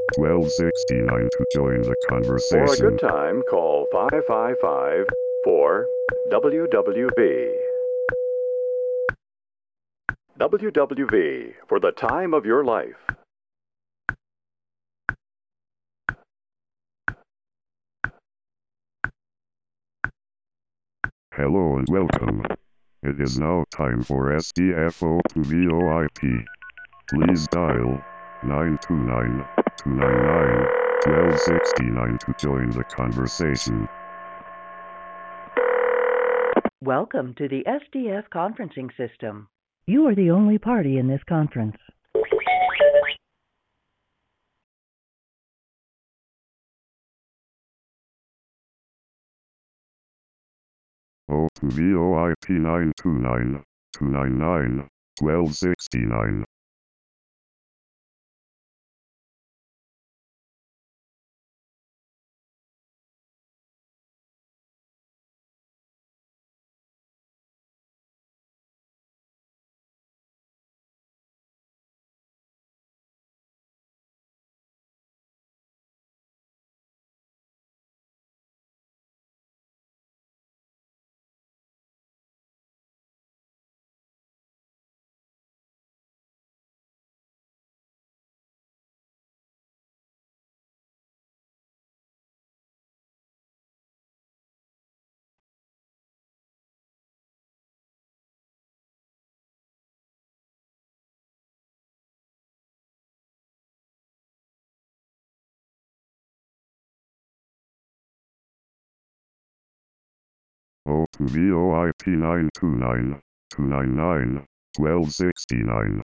1269 to join the For a conversation. good time, call 555-4 WWV. WWV for the time of your life. Hello and welcome. It is now time for SDFO to VOIP. Please dial 929-299-1269 to join the conversation. Welcome to the SDF conferencing system. You are the only party in this conference. O to VOIP 929-299-1269. O to VOIP 929-299-1269.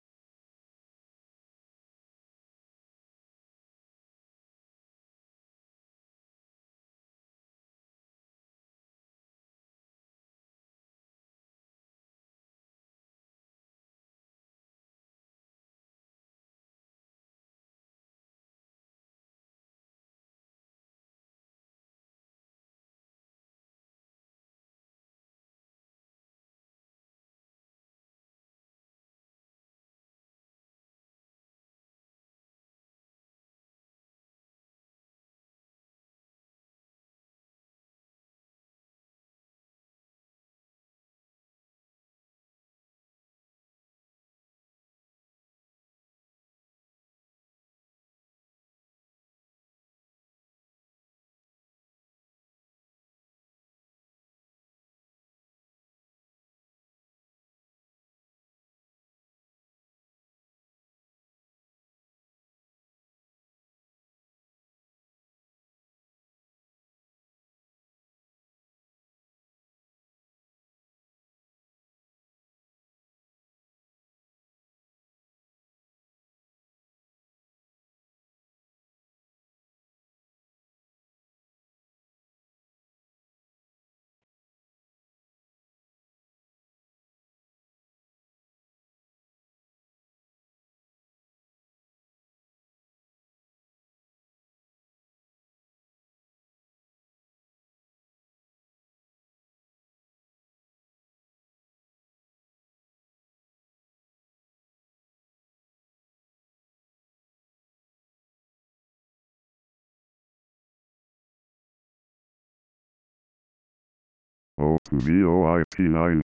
O to VOIP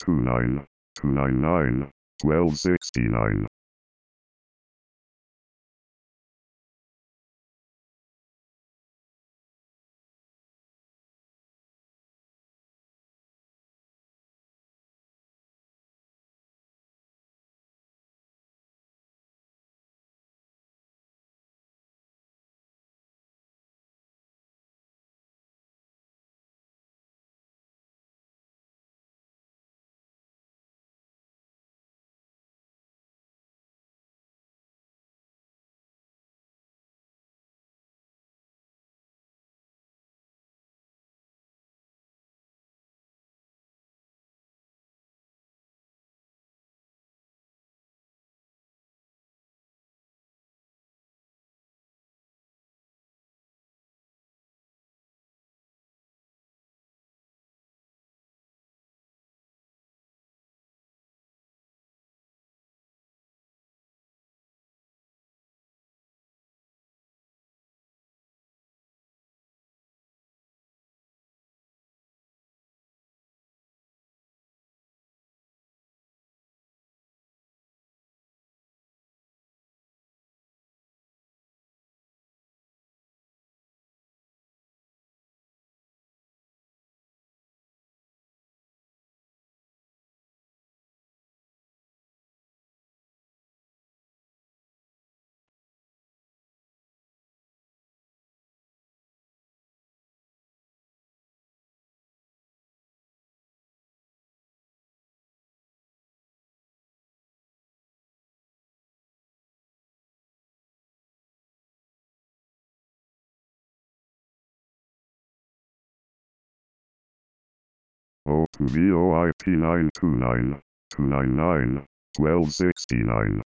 929-299-1269. O2VOIP 929 299 1269.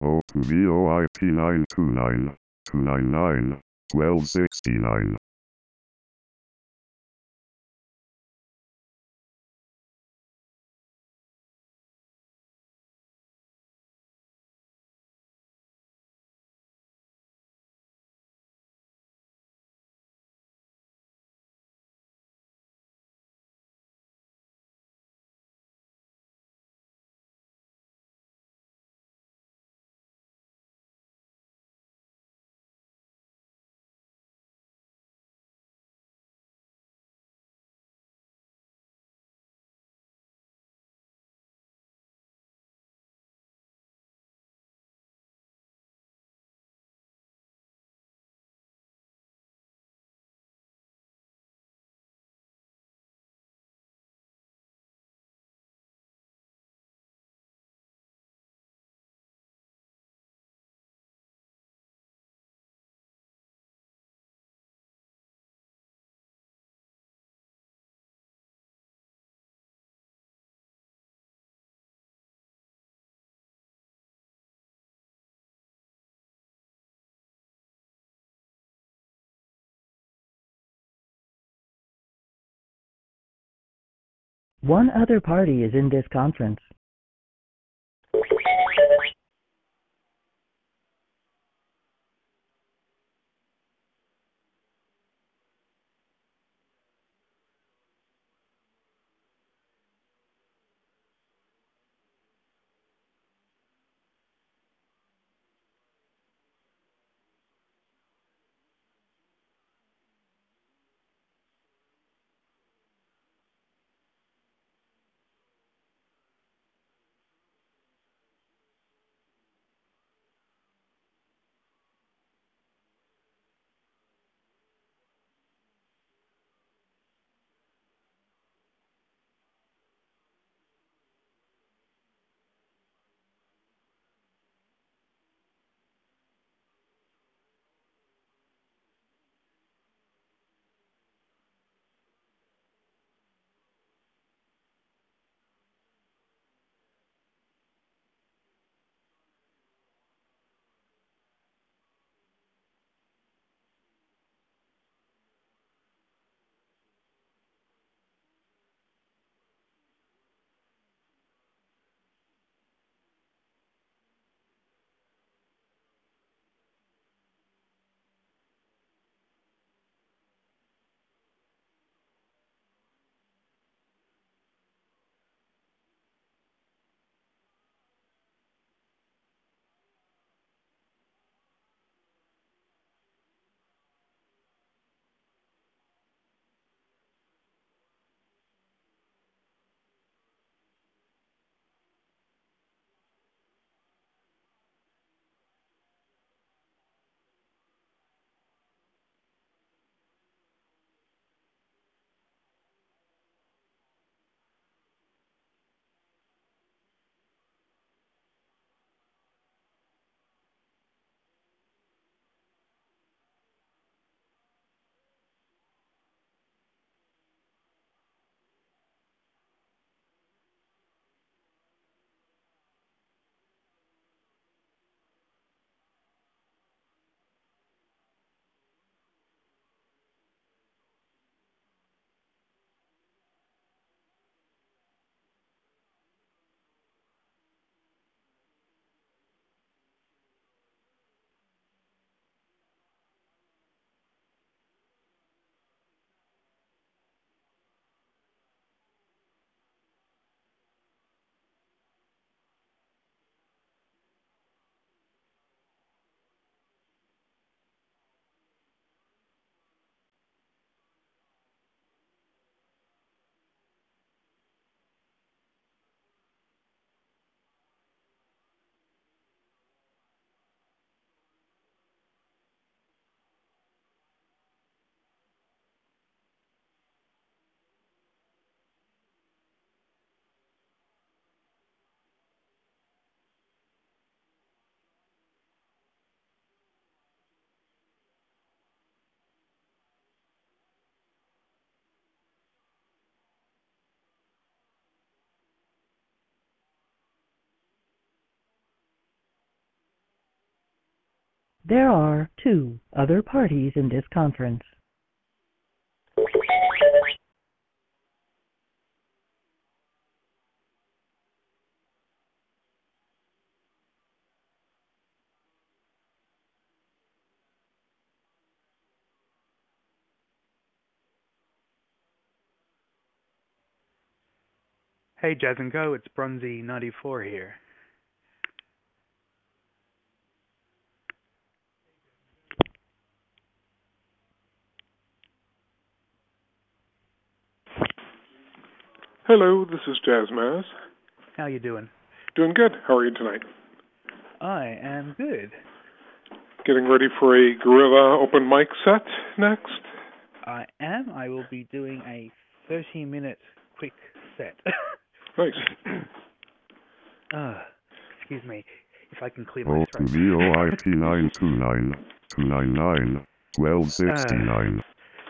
SDFO to VoIP 929 299 1269. One other party is in this conference. There are two other parties in this conference. Hey Jazz and Go, it's Bronzy94 here. Hello, this is Jazz Maz. How you doing? Doing good. How are you tonight? I am good. Getting ready for a Gorilla open mic set next? I am. I will be doing a 30-minute quick set. Nice. Excuse me, if I can clear my throat. VoIP 929 299 1269.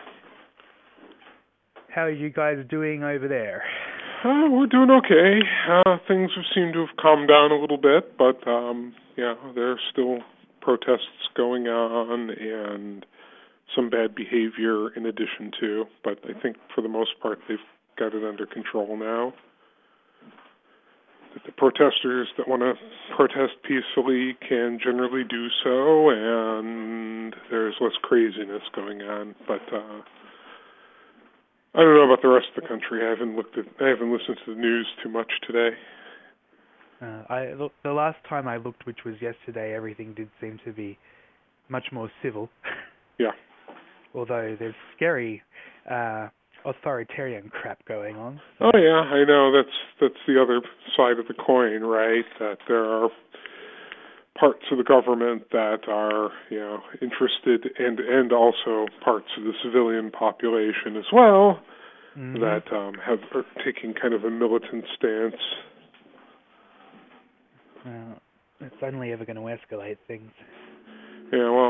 How are you guys doing over there? We're doing okay. Things have seemed to have calmed down a little bit, but there's still protests going on and some bad behavior in addition to, but I think for the most part they've got it under control now. That the protesters that want to protest peacefully can generally do so, and there's less craziness going on, but I don't know about the rest of the country. I haven't listened to the news too much today. The last time I looked, which was yesterday, everything did seem to be much more civil. Yeah. Although there's scary authoritarian crap going on. So. Oh yeah, I know. That's the other side of the coin, right? That there are parts of the government that are, interested, and also parts of the civilian population as well, that are taking kind of a militant stance. It's only ever going to escalate things. Yeah, well,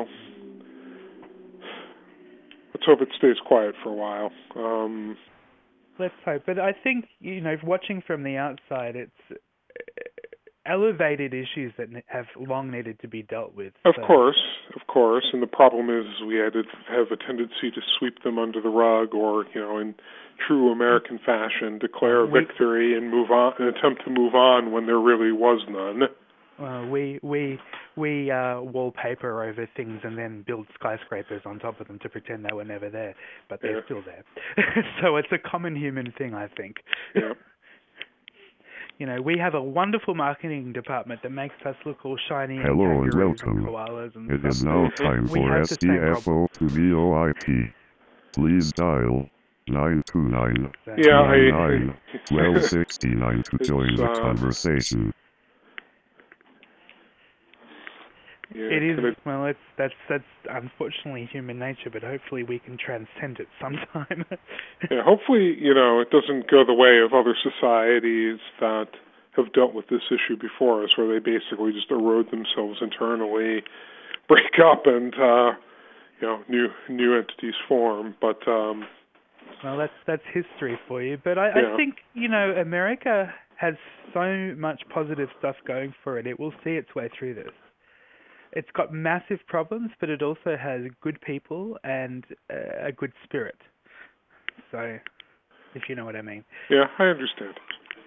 let's hope it stays quiet for a while. Let's hope. But I think, watching from the outside, it's elevated issues that have long needed to be dealt with. Of course. And the problem is we have a tendency to sweep them under the rug, or, in true American fashion, declare a victory and move on, and attempt to move on when there really was none. We wallpaper over things and then build skyscrapers on top of them to pretend they were never there, but they're still there. So it's a common human thing, I think. Yeah. We have a wonderful marketing department that makes us look all shiny. Hello and welcome. And koalas and it stuff. is now time for SDFO to VoIP. Please dial 929 299 1269 to join the conversation. Yeah, it is. Well, that's unfortunately human nature, but hopefully we can transcend it sometime. Yeah, hopefully, it doesn't go the way of other societies that have dealt with this issue before us, where they basically just erode themselves internally, break up, and new entities form. But well, that's history for you. But I think America has so much positive stuff going for it. It will see its way through this. It's got massive problems, but it also has good people and a good spirit. So, if you know what I mean. Yeah, I understand.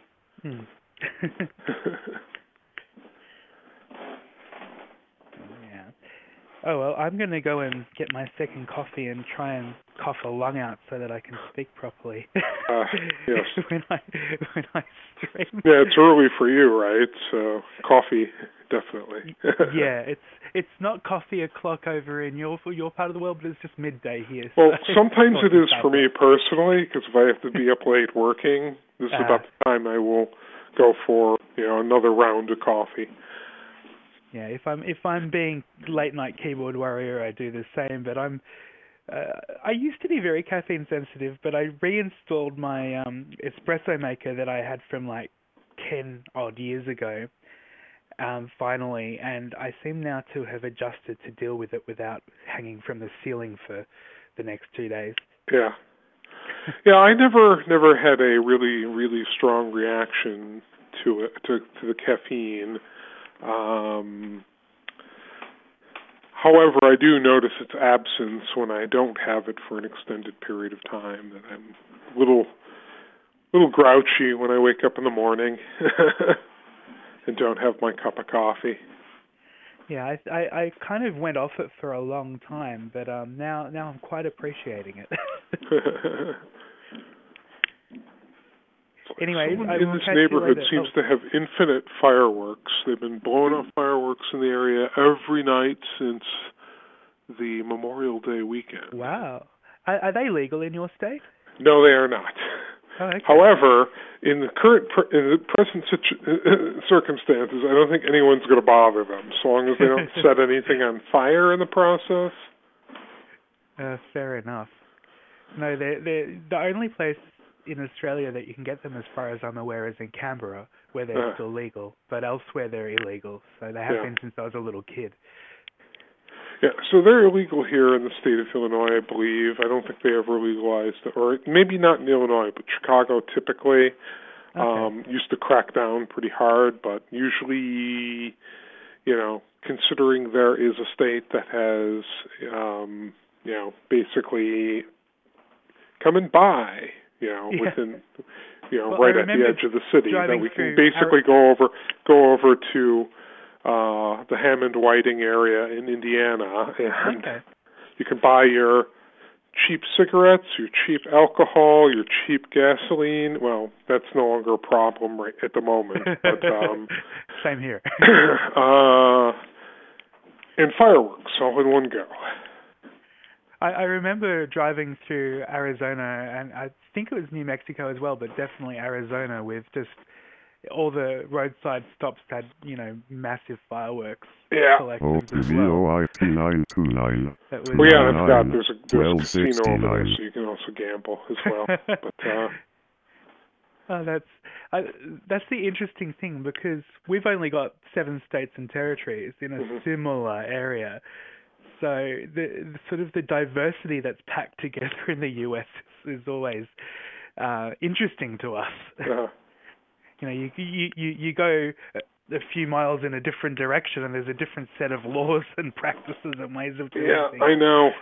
Yeah. Oh, well, I'm going to go and get my second coffee and try and cough a lung out so that I can speak properly. Yes. when I stream. Yeah, it's early for you, right? So, coffee, definitely. Yeah, it's not coffee o'clock over in your part of the world, but it's just midday here. Well, sometimes it is for me personally, because if I have to be up late working, this is about the time I will go for another round of coffee. Yeah, if I'm being late night keyboard warrior, I do the same. But I used to be very caffeine sensitive, but I reinstalled my espresso maker that I had from like 10 odd years ago. Finally, and I seem now to have adjusted to deal with it without hanging from the ceiling for the next 2 days. Yeah. Yeah, I never had a really, really strong reaction to it, to the caffeine. However, I do notice its absence when I don't have it for an extended period of time, that I'm a little grouchy when I wake up in the morning and don't have my cup of coffee. Yeah, I kind of went off it for a long time, but now I'm quite appreciating it. Anyway, someone in this neighborhood seems to have infinite fireworks. They've been blowing off fireworks in the area every night since the Memorial Day weekend. Wow. Are they legal in your state? No, they are not. Oh, okay. However, in the present circumstances, I don't think anyone's going to bother them, so long as they don't set anything on fire in the process. Fair enough. No, they're the only place in Australia that you can get them, as far as I'm aware, is in Canberra, where they're still legal, but elsewhere they're illegal. So they have been since I was a little kid. Yeah, so they're illegal here in the state of Illinois, I believe. I don't think they ever legalized it, or maybe not in Illinois, but Chicago typically used to crack down pretty hard, but usually, considering there is a state that has, basically coming by, within, right at the edge of the city, that we can basically go over to the Hammond-Whiting area in Indiana, and you can buy your cheap cigarettes, your cheap alcohol, your cheap gasoline. Well, that's no longer a problem right at the moment. But, same here. And fireworks all in one go. I remember driving through Arizona, and I think it was New Mexico as well, but definitely Arizona, with just all the roadside stops had, massive fireworks collections as well. OTVOIP 929. Well, yeah, I forgot there's a casino over there, so you can also gamble as well. But that's the interesting thing, because we've only got 7 states and territories in a similar area. So the sort of the diversity that's packed together in the US is always interesting to us. You go a few miles in a different direction, and there's a different set of laws and practices and ways of doing things. Yeah, I know.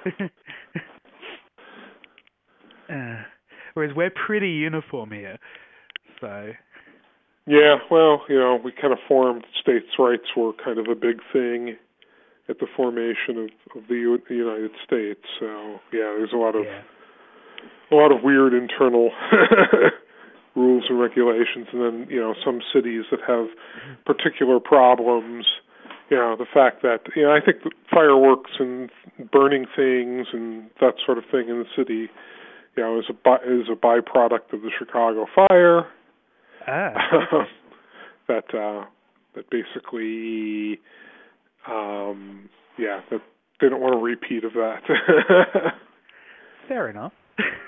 Whereas we're pretty uniform here. So. Yeah, well, we kind of formed states' rights were kind of a big thing at the formation of the United States. So yeah, there's a lot of weird internal rules and regulations, and then some cities that have particular problems. The fact that I think fireworks and burning things and that sort of thing in the city, is a byproduct of the Chicago fire. That basically, that they don't want a repeat of that. Fair enough.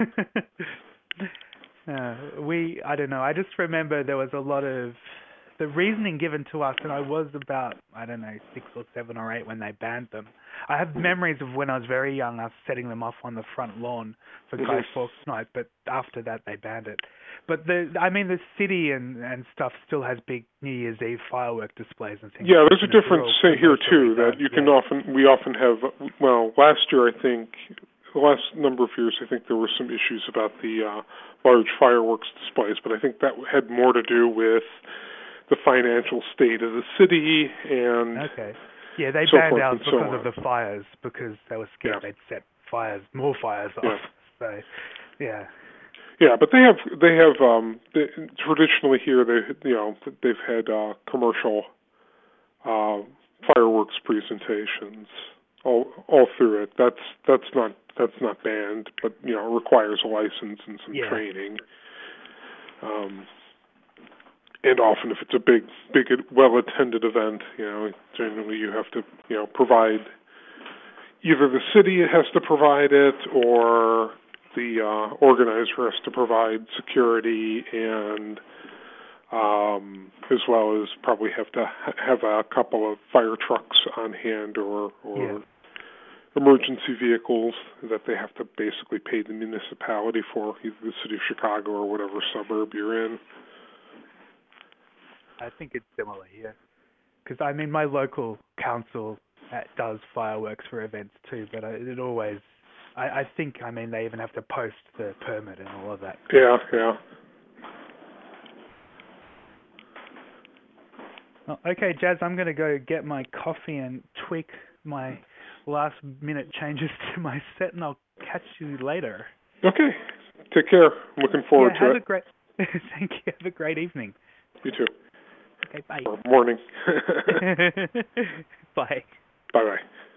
I don't know, I just remember there was a lot of the reasoning given to us, and I was about, 6 or 7 or 8 when they banned them. I have memories of when I was very young, us setting them off on the front lawn for Guy Fawkes Night, but after that they banned it. But the city and stuff still has big New Year's Eve firework displays and things. Yeah, there's a difference here too, that we often have, last year I think, the last number of years I think there were some issues about the large fireworks displays, but I think that had more to do with the financial state of the city and yeah, they banned out because of the fires, because they were scared they'd set more fires off. So yeah, but they have traditionally here they've had commercial fireworks presentations all through it. That's not banned, but it requires a license and some training. And often, if it's a big, well-attended event, generally you have to, provide, either the city has to provide it, or the organizer has to provide security, and as well as probably have to have a couple of fire trucks on hand, or emergency vehicles that they have to basically pay the municipality for, either the city of Chicago or whatever suburb you're in. I think it's similar here, because my local council does fireworks for events too, but it always, I think, I mean, they even have to post the permit and all of that. Yeah. Oh, okay, Jazz, I'm going to go get my coffee and tweak my last minute changes to my set, and I'll catch you later. Okay. Take care. I'm looking forward to it. Thank you. Have a great evening. You too. Okay, bye. Or morning. Bye. Bye-bye.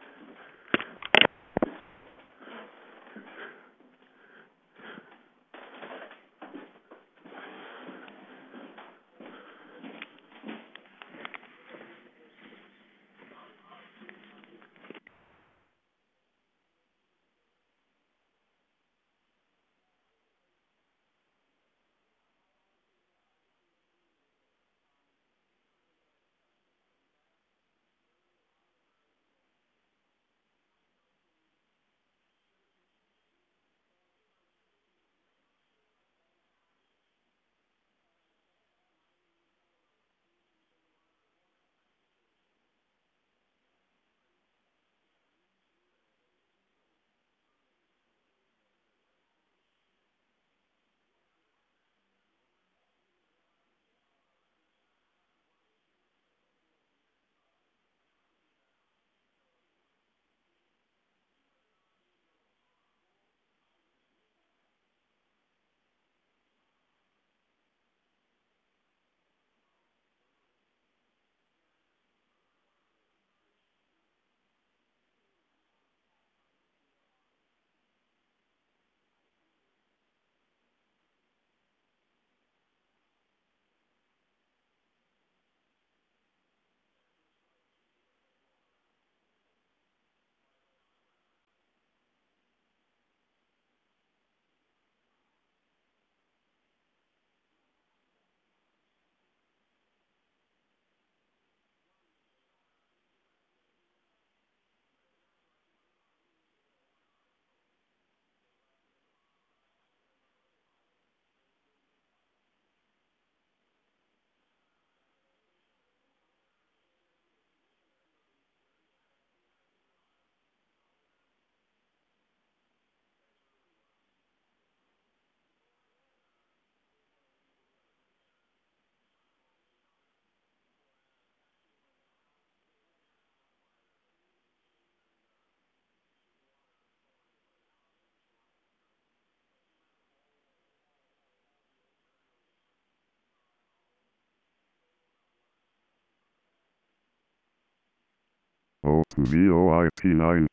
O to VOIP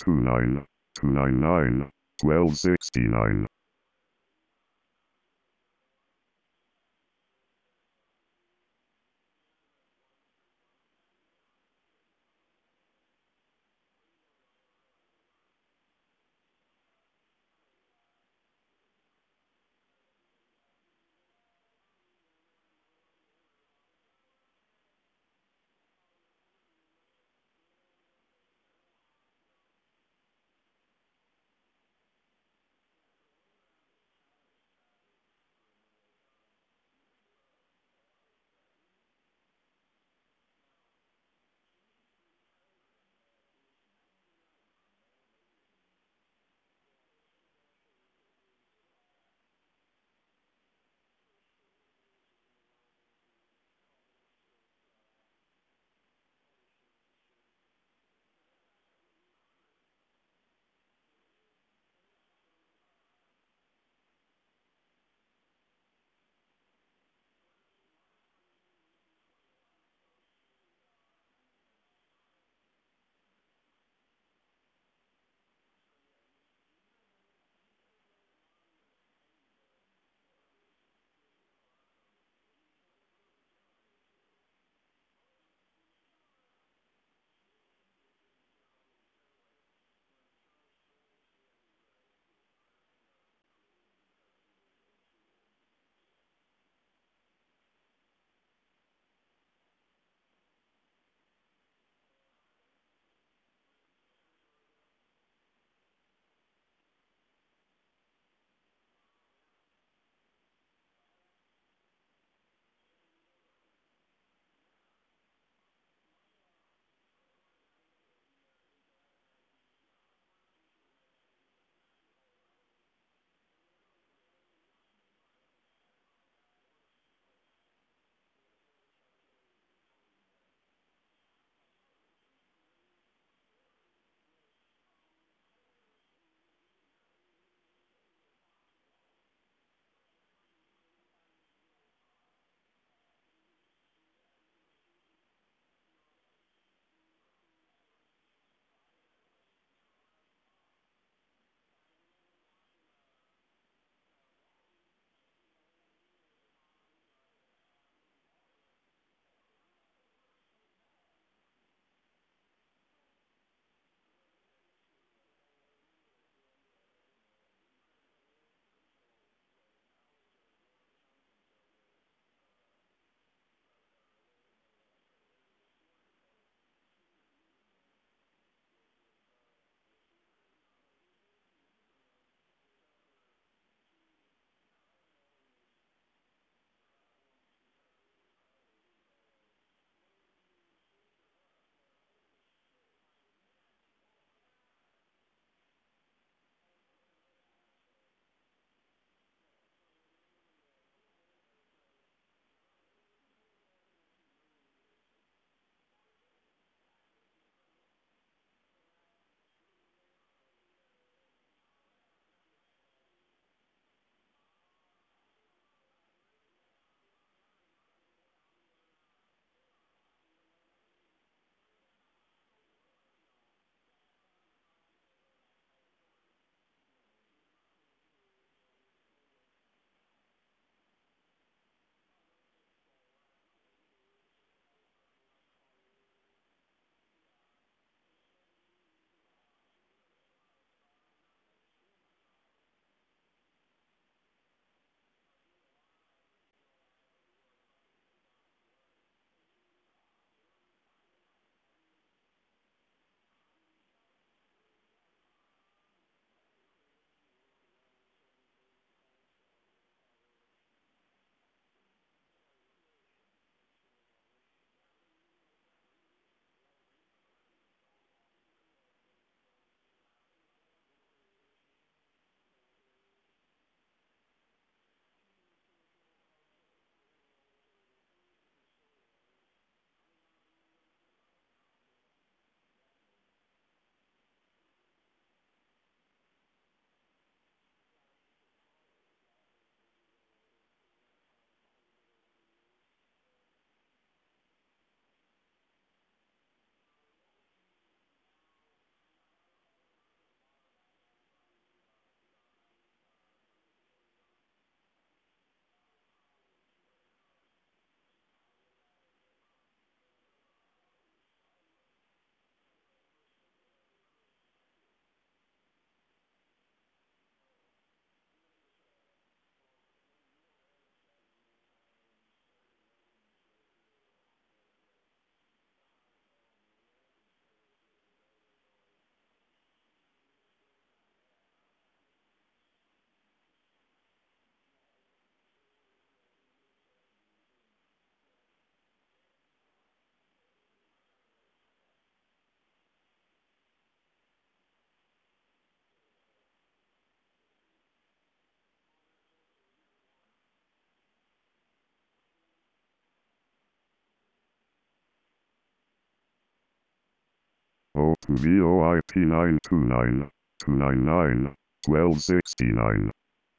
929 299 1269. SDFO to VOIP 929 299 1269.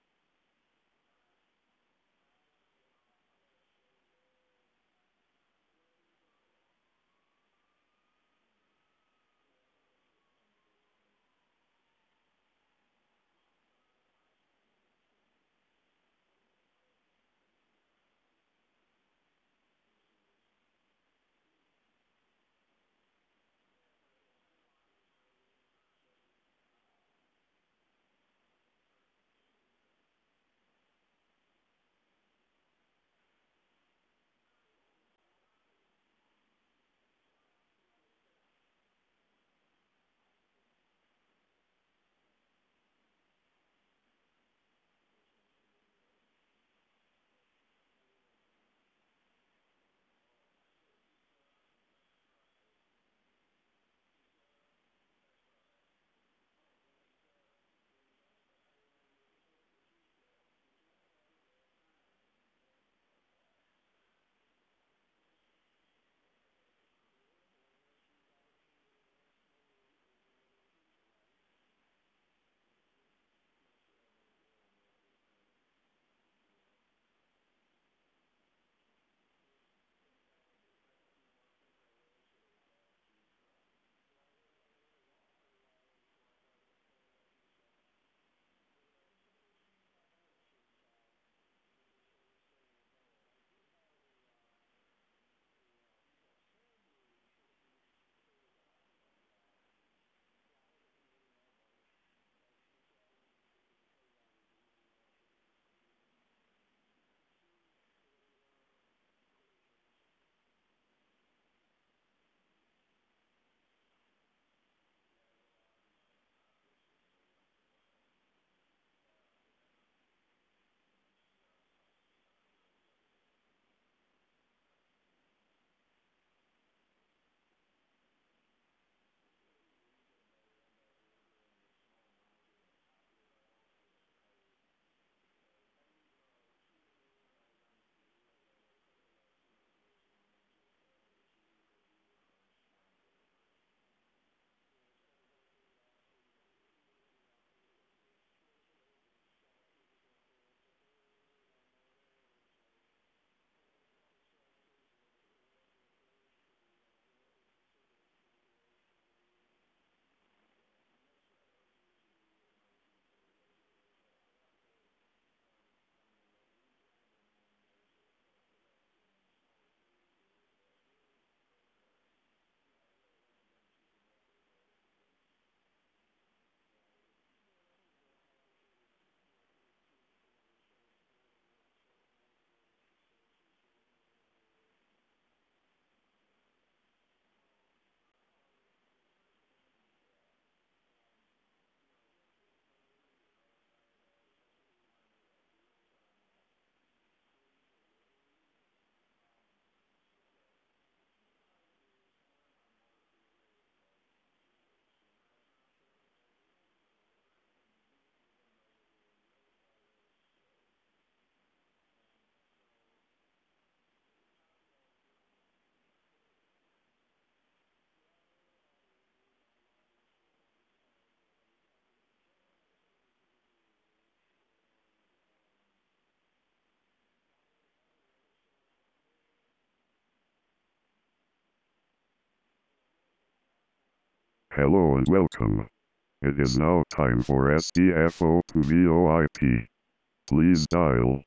Hello and welcome. It is now time for SDFO to VOIP. Please dial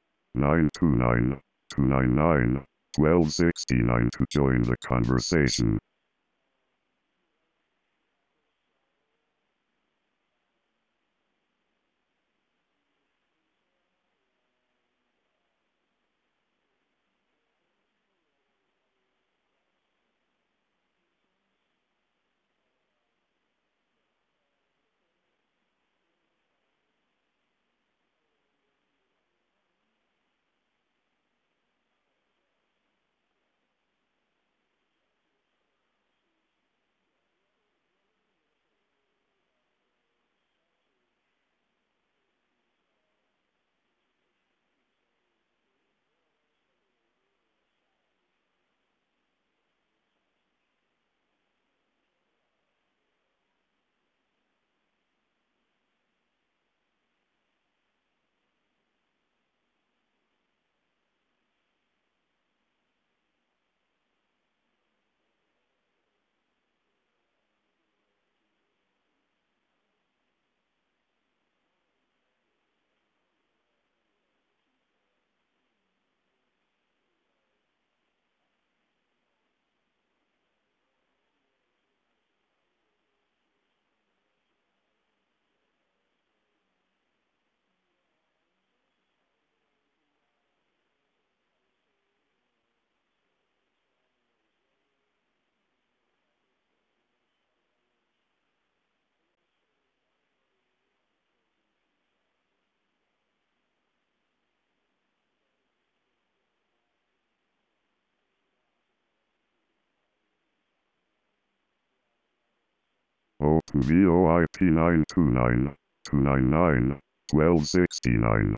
929 299 1269 to join the conversation. CSDFO to VOIP 929 299 1269.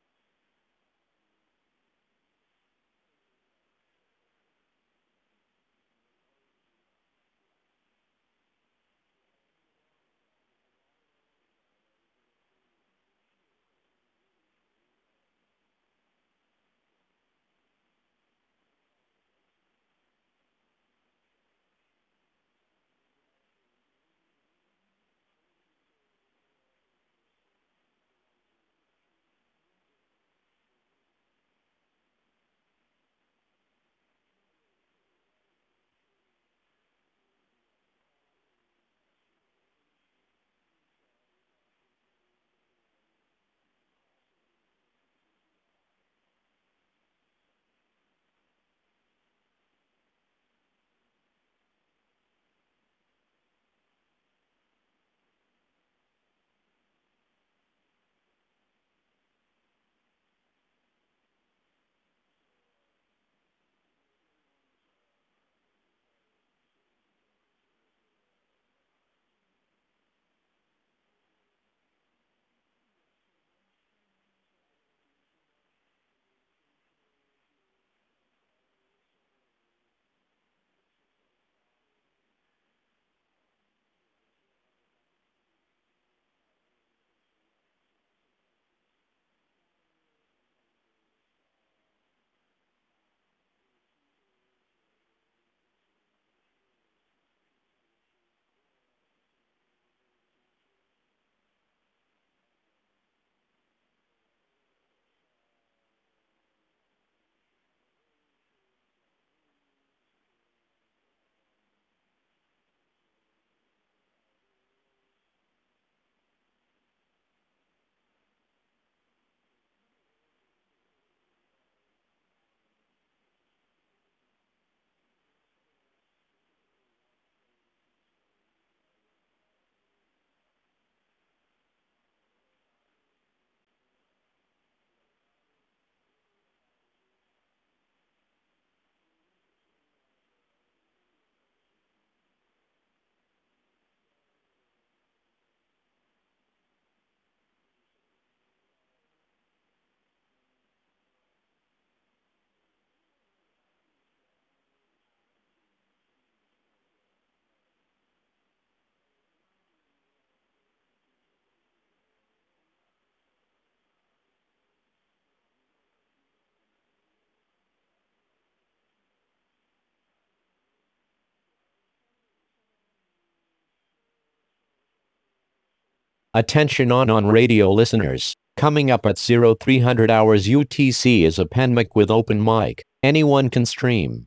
Attention on radio listeners. Coming up at 0300 hours UTC is a Penmic with open mic. Anyone can stream.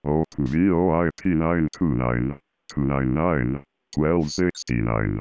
O to VoIP 929 299 1269.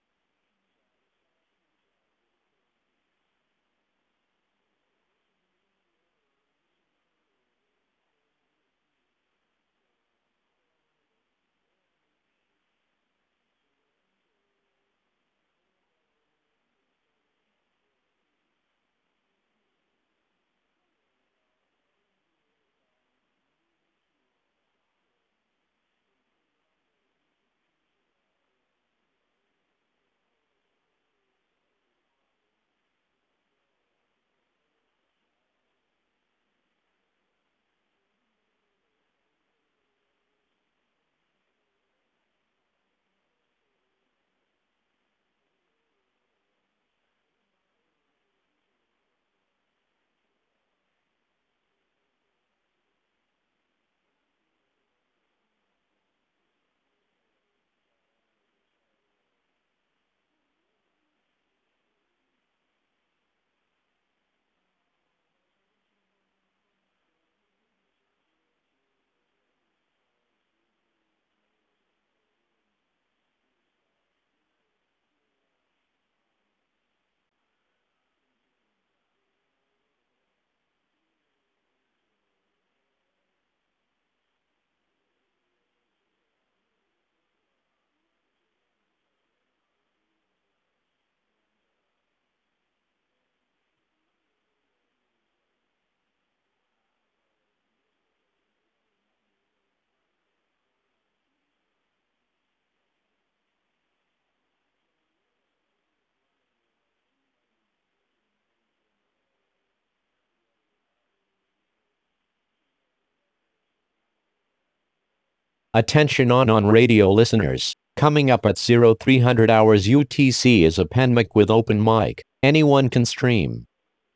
Attention on radio listeners. Coming up at 0300 hours UTC is a Penmic with open mic. Anyone can stream.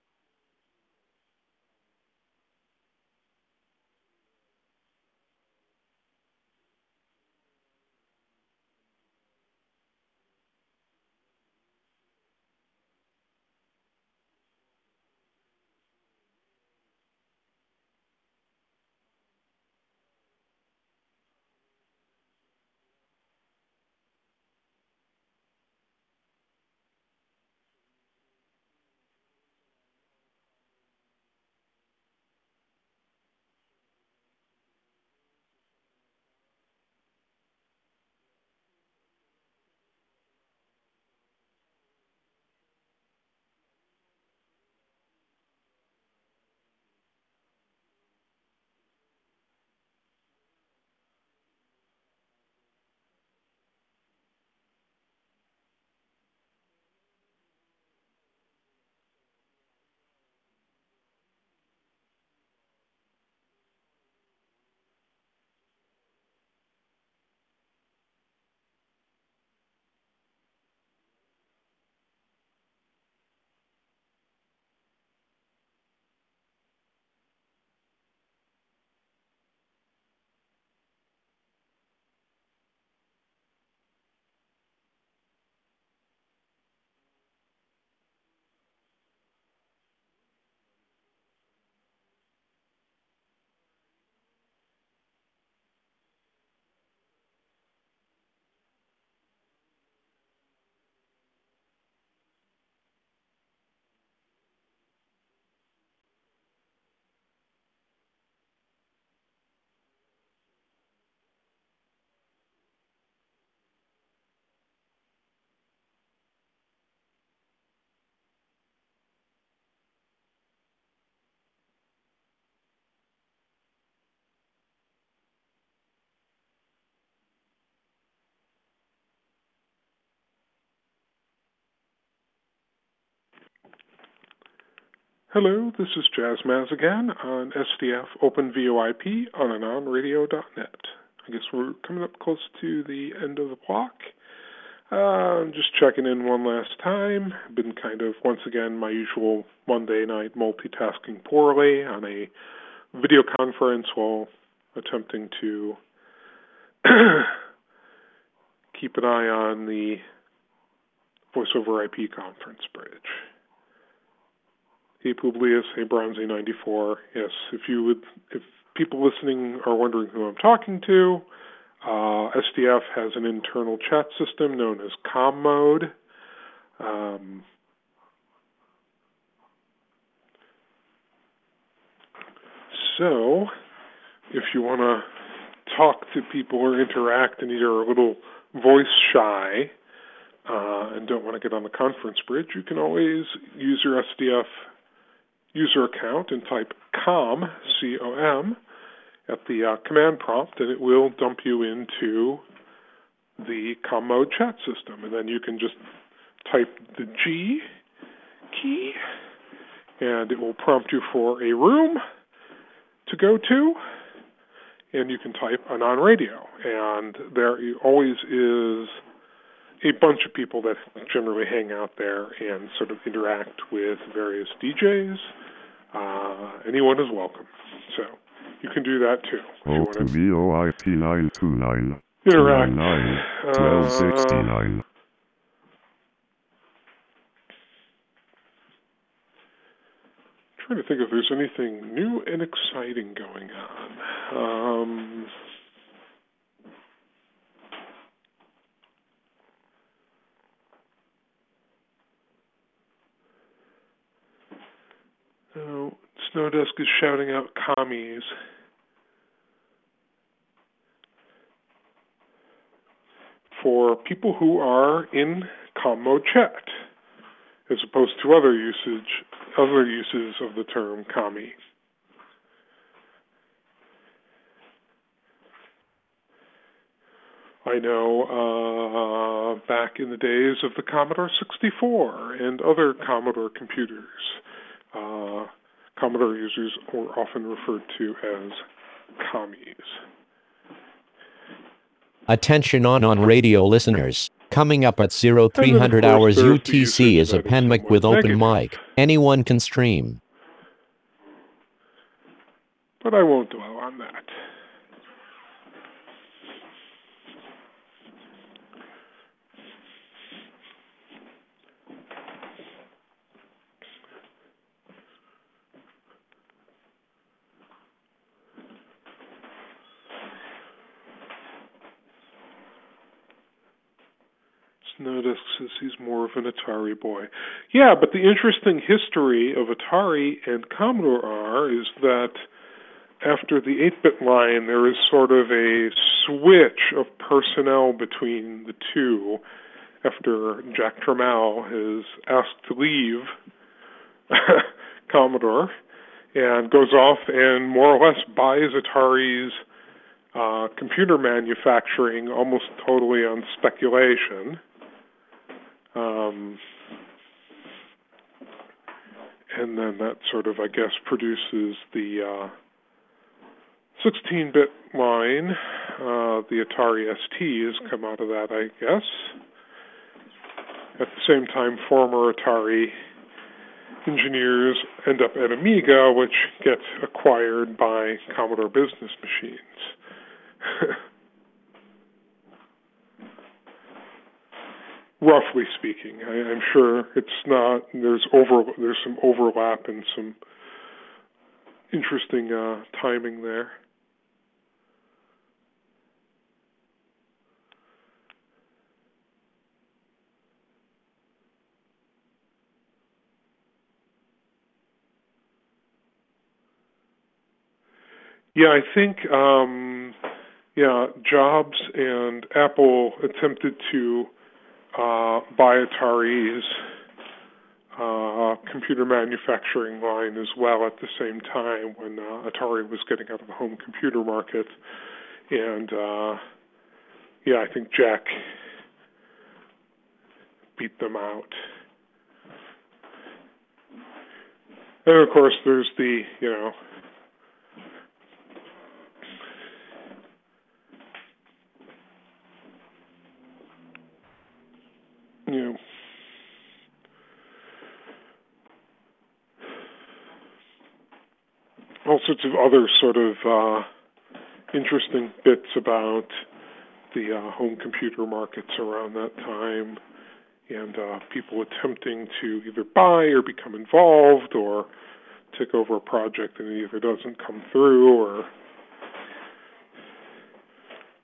Hello, this is Jazz Maz again on SDF Open VoIP on anonradio.net. I guess we're coming up close to the end of the block. I'm just checking in one last time. Been kind of, once again, my usual Monday night multitasking poorly on a video conference while attempting to keep an eye on the Voice over IP conference bridge. Hey Publius, hey Bronzy94. Yes, if people listening are wondering who I'm talking to, SDF has an internal chat system known as CommMode. So, if you want to talk to people or interact and you're a little voice shy and don't want to get on the conference bridge, you can always use your SDF user account and type COM, C-O-M, at the command prompt, and it will dump you into the CommMode chat system. And then you can just type the G key, and it will prompt you for a room to go to, and you can type a non-radio. And there always is a bunch of people that generally hang out there and sort of interact with various DJs. Anyone is welcome. So you can do that too. O2VOIP 929 interact. 1269. Trying to think if there's anything new and exciting going on. Snowdesk is shouting out commies. For people who are in CommMode chat, as opposed to other uses of the term commie. I know back in the days of the Commodore 64 and other Commodore computers, Commodore users were often referred to as commies. Attention on radio listeners. Coming up at 0300 hours UTC is a Penmic with open mic. Anyone can stream. But I won't dwell on that. Snowdesk says he's more of an Atari boy. Yeah, but the interesting history of Atari and Commodore are is that after the 8-bit line, there is sort of a switch of personnel between the two after Jack Tramiel is asked to leave Commodore and goes off and more or less buys Atari's computer manufacturing almost totally on speculation. And then that sort of, I guess, produces the 16-bit line. The Atari ST has come out of that, I guess. At the same time, former Atari engineers end up at Amiga, which gets acquired by Commodore Business Machines. Roughly speaking, I'm sure it's not. There's some overlap and some interesting timing there. Yeah, I think Jobs and Apple attempted to buy Atari's computer manufacturing line as well at the same time when Atari was getting out of the home computer market. And I think Jack beat them out. And of course there's the, all sorts of other sort of interesting bits about the home computer markets around that time, and people attempting to either buy or become involved or take over a project and it either doesn't come through or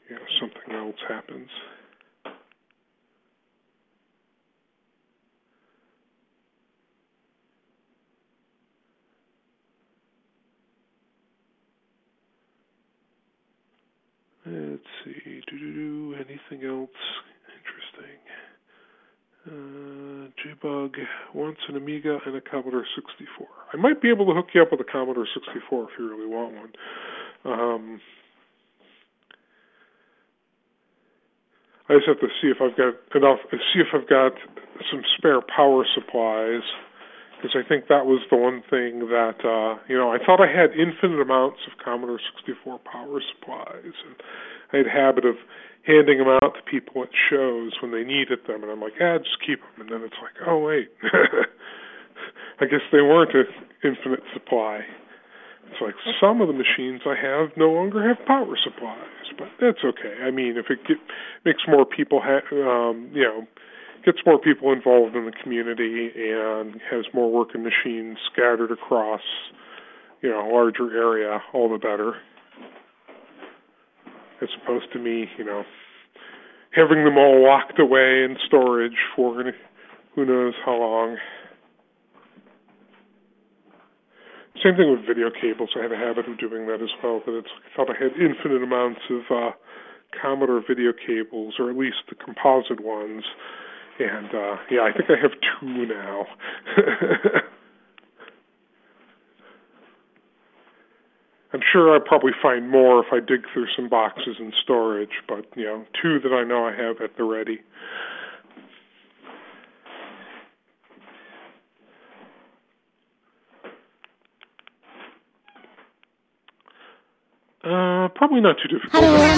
something else happens. Let's see. Anything else interesting? Jbug wants an Amiga and a Commodore 64. I might be able to hook you up with a Commodore 64 if you really want one. I just have to see if I've got some spare power supplies, because I think that was the one thing that, I thought I had infinite amounts of Commodore 64 power supplies, and I had a habit of handing them out to people at shows when they needed them, and I'm like, just keep them, and then it's like, oh, wait, I guess they weren't an infinite supply. It's like some of the machines I have no longer have power supplies, but that's okay. I mean, if it makes more people, gets more people involved in the community and has more working machines scattered across, a larger area, all the better. As opposed to me, having them all locked away in storage for who knows how long. Same thing with video cables. I have a habit of doing that as well, but I thought I had infinite amounts of Commodore video cables, or at least the composite ones. And, I think I have 2 now. I'm sure I'll probably find more if I dig through some boxes in storage, but, 2 that I know I have at the ready. Probably not too difficult.